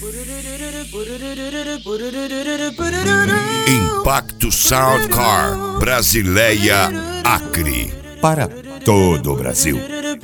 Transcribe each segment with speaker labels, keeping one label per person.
Speaker 1: Impacto Soundcar, Brasileia, Acre. Para todo o Brasil.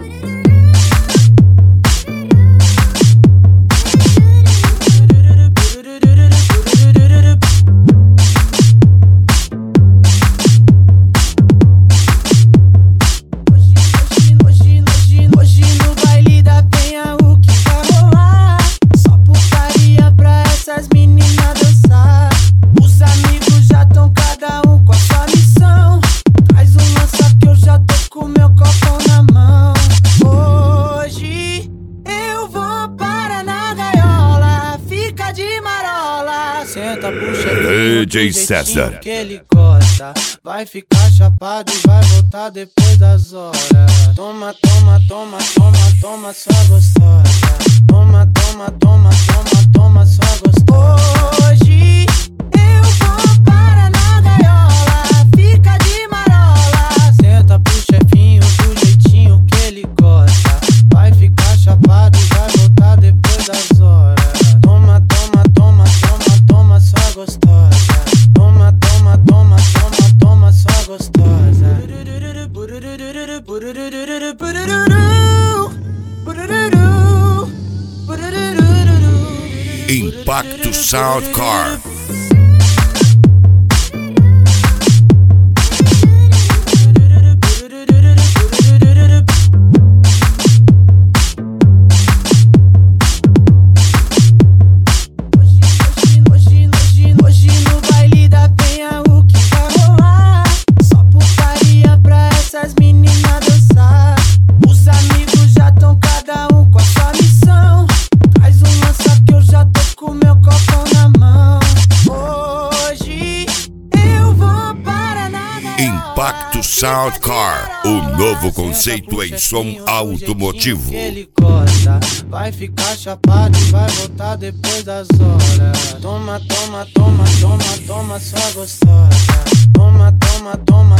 Speaker 2: Senta, puxa
Speaker 1: DJ César
Speaker 2: que ele gosta. Vai ficar chapado e vai voltar depois das horas. Toma, toma, toma, toma, toma, sua gostosa. Toma, toma, toma, toma, toma, sua gostosa. Hoje eu vou para na gaiola, fica de marola. Senta pro chefinho do jeitinho que ele gosta. Vai ficar chapado e vai voltar depois das horas. Toma, toma, toma, toma, toma, sua gostosa. Toma, toma, toma, toma, toma, sua gostosa.
Speaker 1: Impacto Soundcar.
Speaker 2: Hoje no baile da penha o que vai rolar? Só putaria pra essas meninas dançar. Os amigos já tão cada um com a sua missão. Traz um lança que eu já tô com meu copão na mão. Hoje eu vou para na gaiola.
Speaker 1: Impacto Soundcar, o novo conceito em som automotivo.
Speaker 2: Que ele gosta. Vai ficar chapado e vai voltar depois das horas. Toma, toma, toma, toma, toma, sua gostosa. Toma, toma, toma,